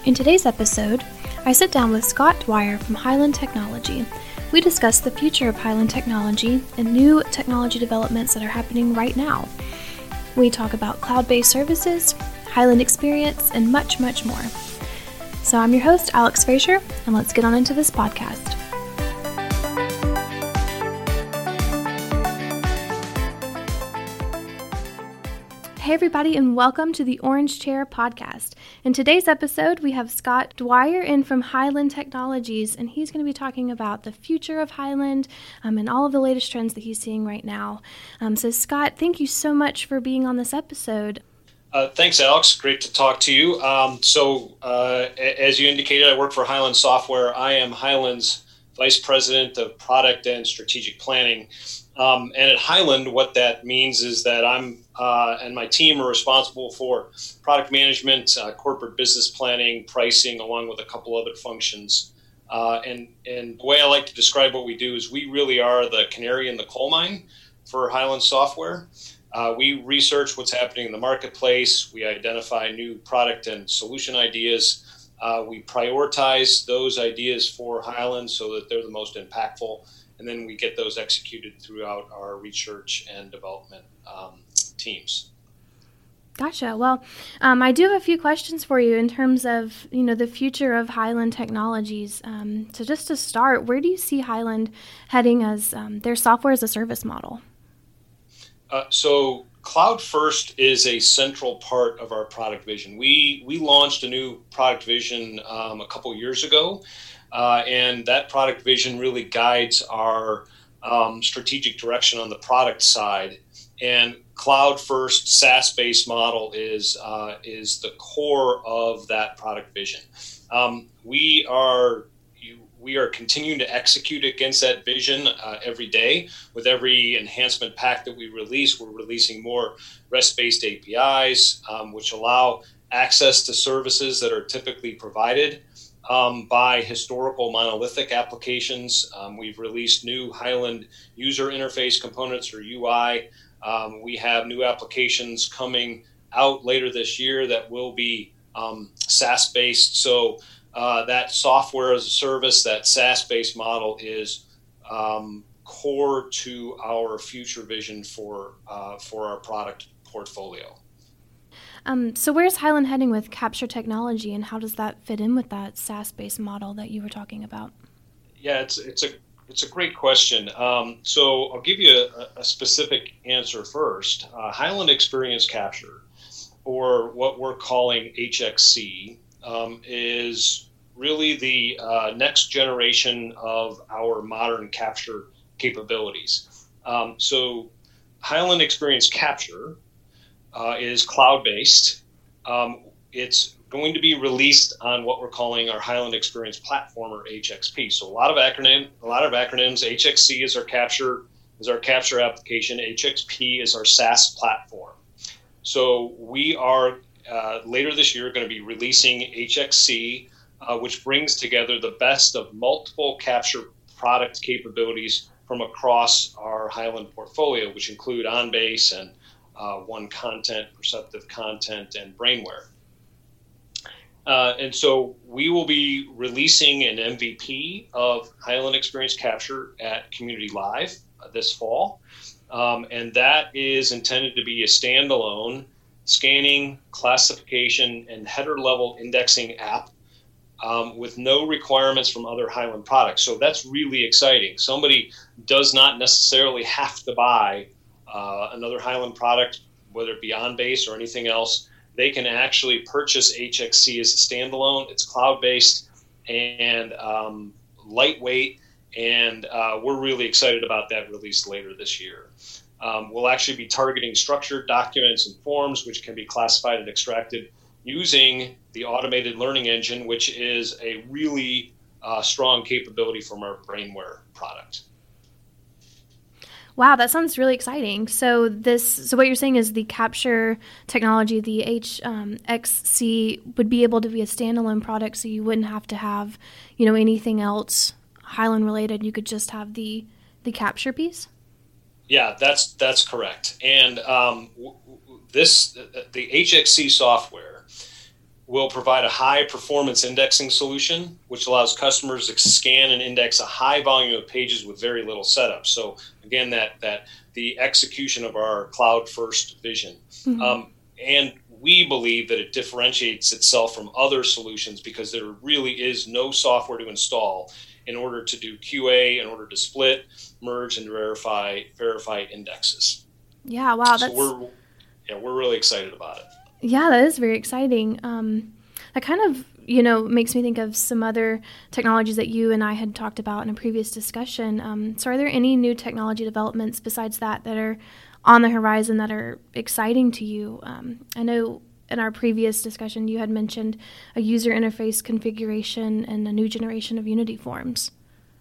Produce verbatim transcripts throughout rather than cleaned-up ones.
In today's episode, I sit down with Scott Dwyer from Hyland Technology. We discuss the future of Hyland Technology and new technology developments that are happening right now. We talk about cloud-based services, Hyland experience, and much, much more. So I'm your host, Alex Frazier, and let's get on into this podcast. Hey everybody, and welcome to the Orange Chair Podcast. In today's episode, we have Scott Dwyer in from Hyland Technologies, and he's going to be talking about the future of Hyland um, and all of the latest trends that he's seeing right now. Um, so Scott, thank you so much for being on this episode. Uh, thanks, Alex. Great to talk to you. Um, so, uh, as you indicated, I work for Hyland Software. I am Hyland's Vice President of Product and Strategic Planning. Um, and at Hyland, what that means is that I'm uh, and my team are responsible for product management, uh, corporate business planning, pricing, along with a couple other functions. Uh, and, and the way I like to describe what we do is we really are the canary in the coal mine for Hyland Software. Uh, we research what's happening in the marketplace. We identify new product and solution ideas. Uh, we prioritize those ideas for Hyland so that they're the most impactful. And then we get those executed throughout our research and development um, teams. Gotcha. Well, um, I do have a few questions for you in terms of, you know, the future of Hyland Technologies. Um, so just to start, where do you see Hyland heading as um, their software as a service model? Uh, so Cloud First is a central part of our product vision. We we launched a new product vision um, a couple years ago. Uh, and that product vision really guides our um, strategic direction on the product side. And cloud first SaaS-based model is uh, is the core of that product vision. Um, we are we are continuing to execute against that vision uh, every day. With every enhancement pack that we release, we're releasing more REST-based A P Is, um, which allow access to services that are typically provided Um, by historical monolithic applications. Um, we've released new Hyland user interface components, or U I. Um, we have new applications coming out later this year that will be um, SaaS-based. So uh, that software as a service, that SaaS-based model is um, core to our future vision for uh, for our product portfolio. Um, so where's Hyland heading with Capture Technology, and how does that fit in with that SaaS-based model that you were talking about? Yeah, it's it's a it's a great question. Um, so I'll give you a, a specific answer first. Uh, Hyland Experience Capture, or what we're calling H X C, um, is really the uh, next generation of our modern capture capabilities. Um, so Hyland Experience Capture Uh, is cloud-based. Um, it's going to be released on what we're calling our Hyland Experience Platform, or H X P. So a lot of acronym, a lot of acronyms. H X C is our capture is our capture application. H X P is our SaaS platform. So we are uh, later this year going to be releasing H X C, uh, which brings together the best of multiple capture product capabilities from across our Hyland portfolio, which include OnBase and Uh, One Content, Perceptive Content, and Brainware. Uh, and so we will be releasing an M V P of Hyland Experience Capture at Community Live uh, this fall. Um, and that is intended to be a standalone scanning, classification, and header-level indexing app um, with no requirements from other Hyland products. So that's really exciting. Somebody does not necessarily have to buy Uh, another Hyland product, whether it be OnBase or anything else. They can actually purchase H X C as a standalone. It's cloud-based and um, lightweight, and uh, we're really excited about that release later this year. Um, we'll actually be targeting structured documents and forms, which can be classified and extracted using the automated learning engine, which is a really uh, strong capability from our Brainware product. Wow, that sounds really exciting. So this, so what you're saying is the capture technology, the H X C, would be able to be a standalone product, so you wouldn't have to have, you know, anything else Hyland related. You could just have the the capture piece. Yeah, that's that's correct. And um, this the H X C software will provide a high performance indexing solution, which allows customers to scan and index a high volume of pages with very little setup. So again, that that the execution of our cloud first vision. Mm-hmm. Um, and we believe that it differentiates itself from other solutions because there really is no software to install in order to do Q A, in order to split, merge, and verify verify indexes. Yeah, wow. So that's... we're yeah we're really excited about it. Yeah, that is very exciting. Um, that kind of, you know, makes me think of some other technologies that you and I had talked about in a previous discussion. Um, so are there any new technology developments besides that that are on the horizon that are exciting to you? Um, I know in our previous discussion you had mentioned a user interface configuration and a new generation of Unity forms.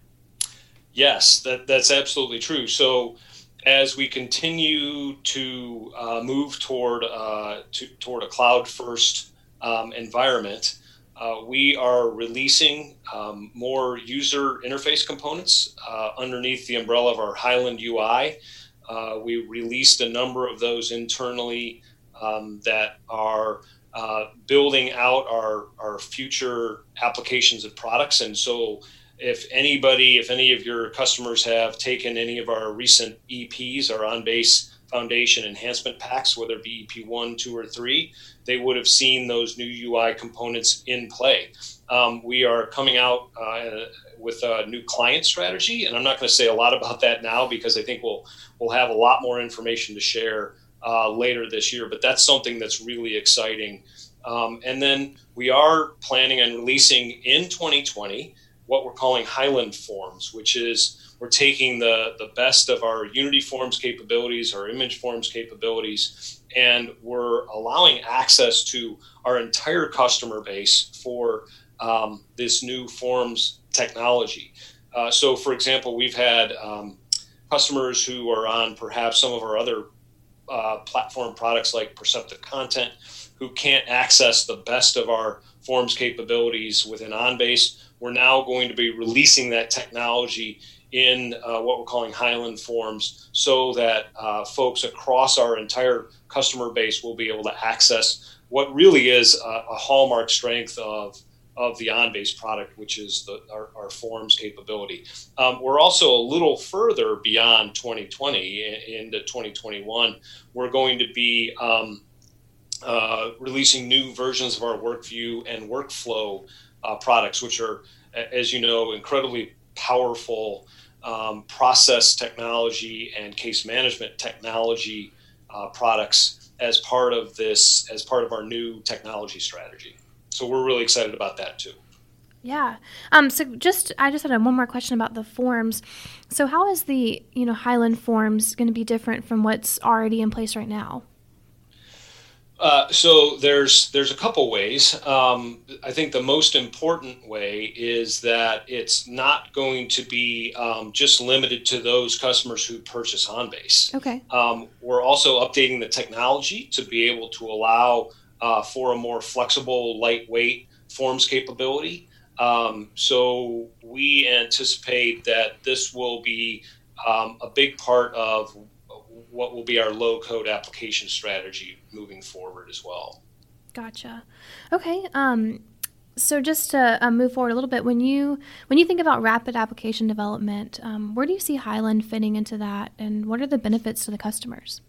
Yes, that, that's absolutely true. So as we continue to uh, move toward uh, to, toward a cloud-first um, environment, uh, we are releasing um, more user interface components uh, underneath the umbrella of our Highland U I. Uh, we released a number of those internally um, that are uh, building out our, our future applications and products. And so if anybody, if any of your customers have taken any of our recent E Ps, our on-base foundation enhancement packs, whether it be E P one, two, or three, they would have seen those new U I components in play. Um, we are coming out uh, with a new client strategy, and I'm not going to say a lot about that now because I think we'll we'll have a lot more information to share uh, later this year. But that's something that's really exciting. Um, and then we are planning on releasing in twenty twenty what we're calling Highland Forms, which is we're taking the, the best of our Unity Forms capabilities, our Image Forms capabilities, and we're allowing access to our entire customer base for um, this new Forms technology. Uh, so, for example, we've had um, customers who are on perhaps some of our other uh, platform products like Perceptive Content who can't access the best of our Forms capabilities within OnBase. We're now going to be releasing that technology in uh, what we're calling Highland Forms so that uh, folks across our entire customer base will be able to access what really is a, a hallmark strength of, of the OnBase product, which is the, our, our Forms capability. Um, we're also a little further beyond twenty twenty into twenty twenty-one. We're going to be um, uh, releasing new versions of our WorkView and Workflow Uh, products, which are, as you know, incredibly powerful um, process technology and case management technology uh, products as part of this, as part of our new technology strategy. So we're really excited about that too. Yeah. Um, so just, I just had one more question about the forms. So how is the, you know, Highland Forms going to be different from what's already in place right now? Uh, so there's there's a couple ways. Um, I think the most important way is that it's not going to be um, just limited to those customers who purchase OnBase. Okay. Um, we're also updating the technology to be able to allow uh, for a more flexible, lightweight Forms capability. Um, so we anticipate that this will be um, a big part of what will be our low-code application strategy moving forward as well. Gotcha. Okay. Um, so just to uh, move forward a little bit, when you when you think about rapid application development, um, where do you see Highland fitting into that, and what are the benefits to the customers?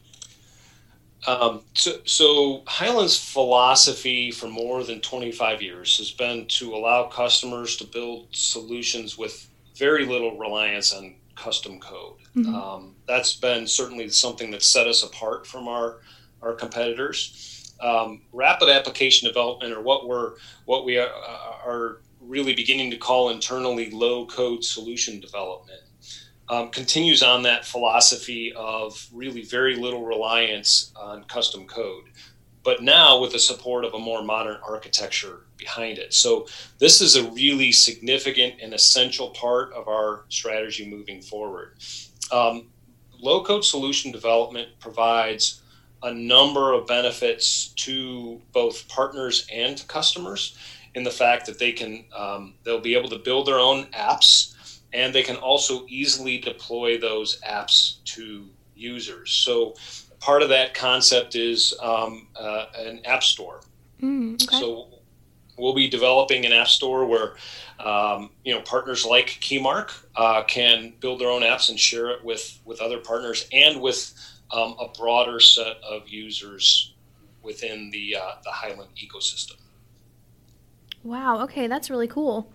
Um, so, so Highland's philosophy for more than twenty-five years has been to allow customers to build solutions with very little reliance on custom code. Mm-hmm. Um, that's been certainly something that set us apart from our our competitors. Um, rapid application development, or what we're what we are, are really beginning to call internally low code solution development, um, continues on that philosophy of really very little reliance on custom code, but now with the support of a more modern architecture behind it. So this is a really significant and essential part of our strategy moving forward. Um, low-code solution development provides a number of benefits to both partners and to customers in the fact that they can um, they'll be able to build their own apps, and they can also easily deploy those apps to users. So part of that concept is um, uh, an app store. Mm, okay. So we'll be developing an app store where um, you know partners like Keymark uh, can build their own apps and share it with with other partners and with um, a broader set of users within the uh, the Hyland ecosystem. Wow. Okay, that's really cool.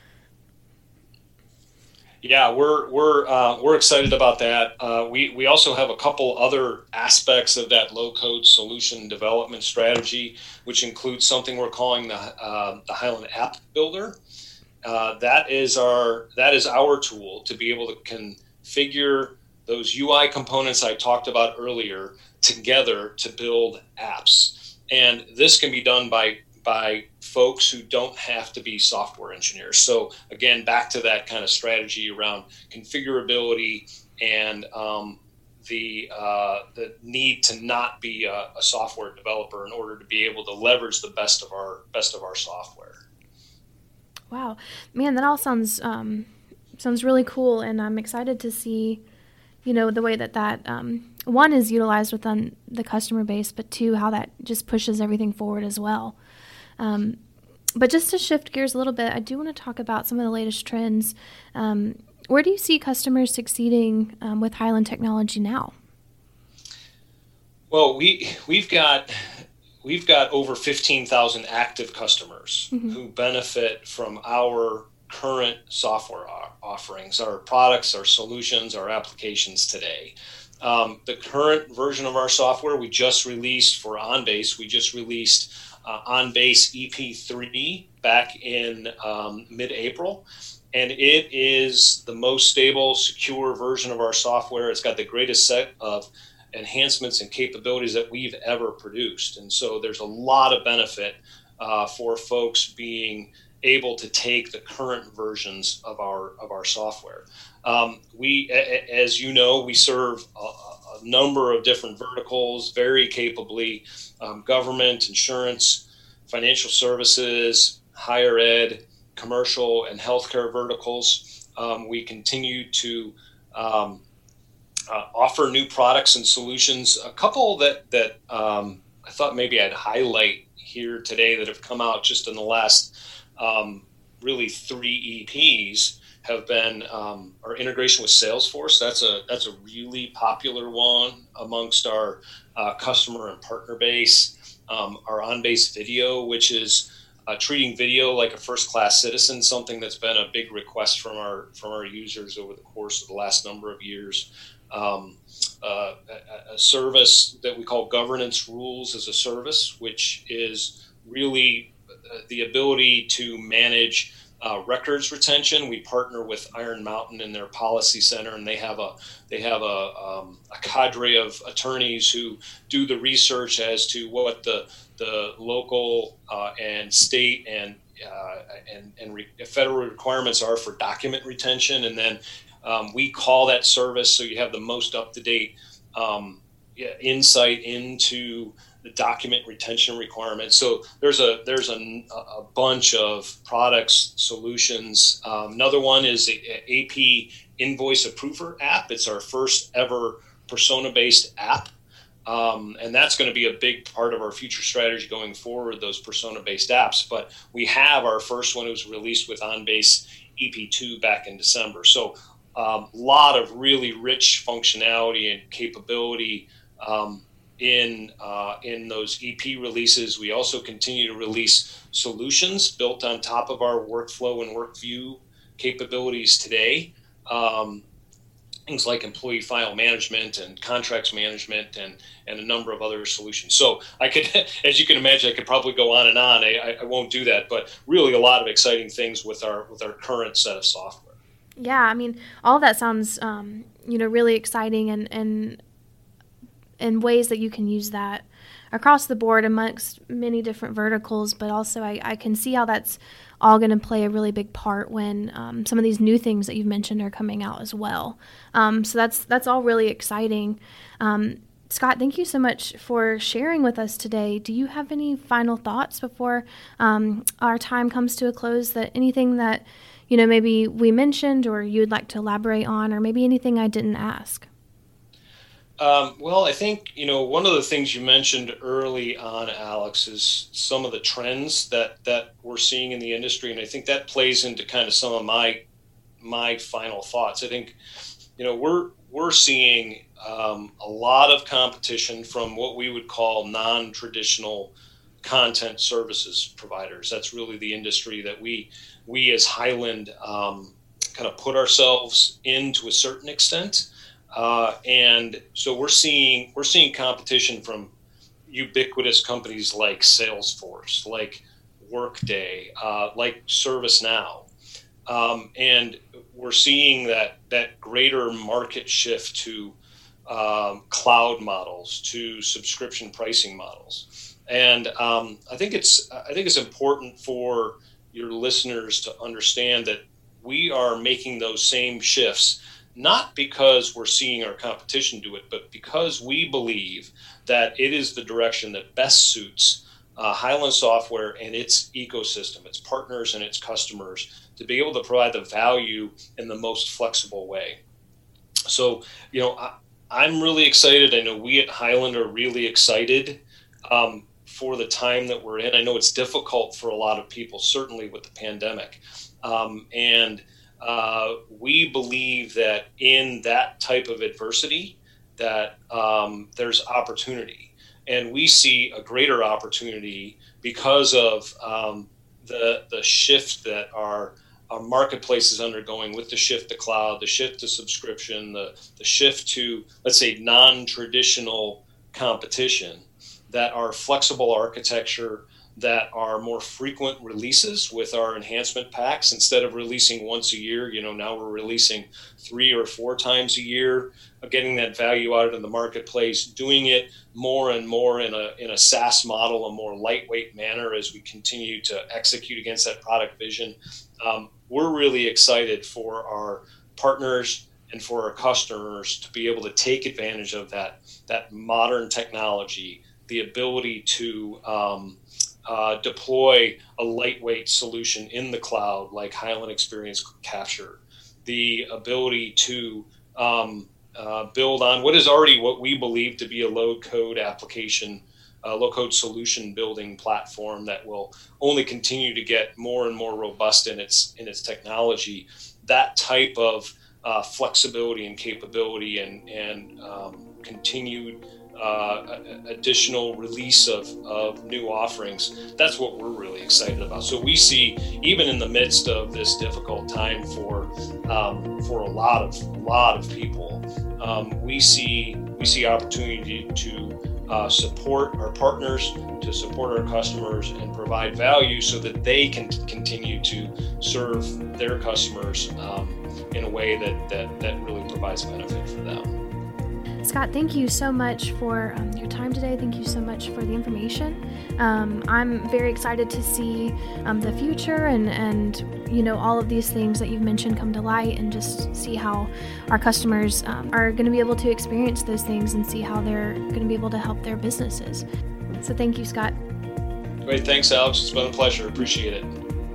Yeah, we're we're uh, we're excited about that. Uh, we we also have a couple other aspects of that low code solution development strategy, which includes something we're calling the uh, the Hyland App Builder. Uh, that is our that is our tool to be able to configure those U I components I talked about earlier together to build apps, and this can be done by by folks who don't have to be software engineers. So again, back to that kind of strategy around configurability and um, the uh, the need to not be a, a software developer in order to be able to leverage the best of our best of our software. Wow, man, that all sounds um, sounds really cool, and I'm excited to see, you know, the way that that um, one is utilized within the customer base, but two, how that just pushes everything forward as well. Um, but just to shift gears a little bit, I do want to talk about some of the latest trends. Um, where do you see customers succeeding um, with Hyland technology now? Well, we we've got we've got over fifteen thousand active customers mm-hmm. who benefit from our current software offerings, our products, our solutions, our applications today. Um, the current version of our software we just released for OnBase, we just released Uh, OnBase E P three back in um, mid-April, and it is the most stable, secure version of our software. It's got the greatest set of enhancements and capabilities that we've ever produced, and so there's a lot of benefit uh, for folks being able to take the current versions of our of our software. Um, we, a, as you know, we serve a, a number of different verticals very capably. Um, government, insurance, financial services, higher ed, commercial, and healthcare verticals. Um, we continue to um, uh, offer new products and solutions. A couple that that um, I thought maybe I'd highlight here today that have come out just in the last um, really three E Ps have been um, our integration with Salesforce. That's a that's a really popular one amongst our uh, customer and partner base. Um, our OnBase Video, which is uh, treating video like a first-class citizen, something that's been a big request from our from our users over the course of the last number of years. Um, uh, a, a service that we call Governance Rules as a Service, which is really the ability to manage Uh, records retention. We partner with Iron Mountain in their policy center, and they have a they have a, um, a cadre of attorneys who do the research as to what the the local uh, and state and uh, and and re- federal requirements are for document retention, and then um, we call that service so you have the most up to date um, insight into the document retention requirements. So there's a there's a, a bunch of products, solutions. Um, another one is the A P Invoice Approver app. It's our first ever persona-based app. Um, and that's going to be a big part of our future strategy going forward, those persona-based apps. But we have our first one. It was released with OnBase E P two back in December. So a um, lot of really rich functionality and capability um, in uh, in those E P releases. We also continue to release solutions built on top of our workflow and workview capabilities today. Um, things like employee file management and contracts management and, and a number of other solutions. So I could, as you can imagine, I could probably go on and on. I, I won't do that, but really a lot of exciting things with our with our current set of software. Yeah, I mean, all of that sounds, um, you know, really exciting and, and in ways that you can use that across the board amongst many different verticals, but also I, I can see how that's all going to play a really big part when um, some of these new things that you've mentioned are coming out as well. Um, so that's that's all really exciting. Um, Scott, thank you so much for sharing with us today. Do you have any final thoughts before um, our time comes to a close? That anything that you know maybe we mentioned or you'd like to elaborate on, or maybe anything I didn't ask? Um, well, I think, you know, one of the things you mentioned early on, Alex, is some of the trends that, that we're seeing in the industry. And I think that plays into kind of some of my my final thoughts. I think, you know, we're we're seeing um, a lot of competition from what we would call non-traditional content services providers. That's really the industry that we we as Hyland um, kind of put ourselves in to a certain extent. Uh, and so we're seeing we're seeing competition from ubiquitous companies like Salesforce, like Workday, uh, like ServiceNow, um, and we're seeing that that greater market shift to um, cloud models, to subscription pricing models. And um, I think it's I think it's important for your listeners to understand that we are making those same shifts. Not because we're seeing our competition do it, but because we believe that it is the direction that best suits uh, Hyland Software and its ecosystem, its partners and its customers, to be able to provide the value in the most flexible way. So, you know, I, I'm really excited. I know we at Hyland are really excited um, for the time that we're in. I know it's difficult for a lot of people, certainly with the pandemic. Um, and Uh, we believe that in that type of adversity, that um, there's opportunity, and we see a greater opportunity because of um, the the shift that our our marketplace is undergoing with the shift to cloud, the shift to subscription, the the shift to, let's say, non-traditional competition. That our flexible architecture, that are more frequent releases with our enhancement packs. Instead of releasing once a year, you know, now we're releasing three or four times a year, getting that value out in the marketplace, doing it more and more in a in a SaaS model, a more lightweight manner as we continue to execute against that product vision. Um, we're really excited for our partners and for our customers to be able to take advantage of that, that modern technology, the ability to um, Uh, deploy a lightweight solution in the cloud like Hyland Experience Capture, the ability to um, uh, build on what is already what we believe to be a low-code application, uh, low-code solution building platform that will only continue to get more and more robust in its in its technology. That type of uh, flexibility and capability and and um, continued Uh, additional release of, of new offerings. That's what we're really excited about. So we see, even in the midst of this difficult time for um, for a lot of a lot of people, um, we see we see opportunity to uh, support our partners, to support our customers, and provide value so that they can continue to serve their customers um, in a way that, that that really provides benefit for them. Scott, thank you so much for um, your time today. Thank you so much for the information. Um, I'm very excited to see um, the future and, and, you know, all of these things that you've mentioned come to light, and just see how our customers um, are going to be able to experience those things and see how they're going to be able to help their businesses. So thank you, Scott. Great. Thanks, Alex. It's been a pleasure. Appreciate it.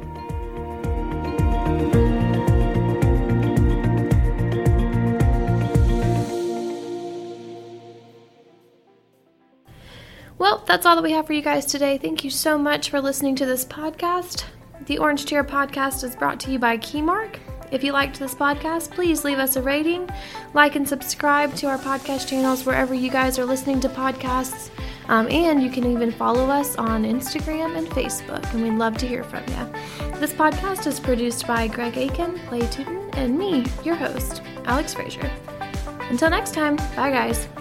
Well, that's all that we have for you guys today. Thank you so much for listening to this podcast. The Orange Chair Podcast is brought to you by Keymark. If you liked this podcast, please leave us a rating, like and subscribe to our podcast channels wherever you guys are listening to podcasts. Um, and you can even follow us on Instagram and Facebook, and we'd love to hear from you. This podcast is produced by Greg Aiken, Clay Tootin, and me, your host, Alex Frazier. Until next time, bye guys.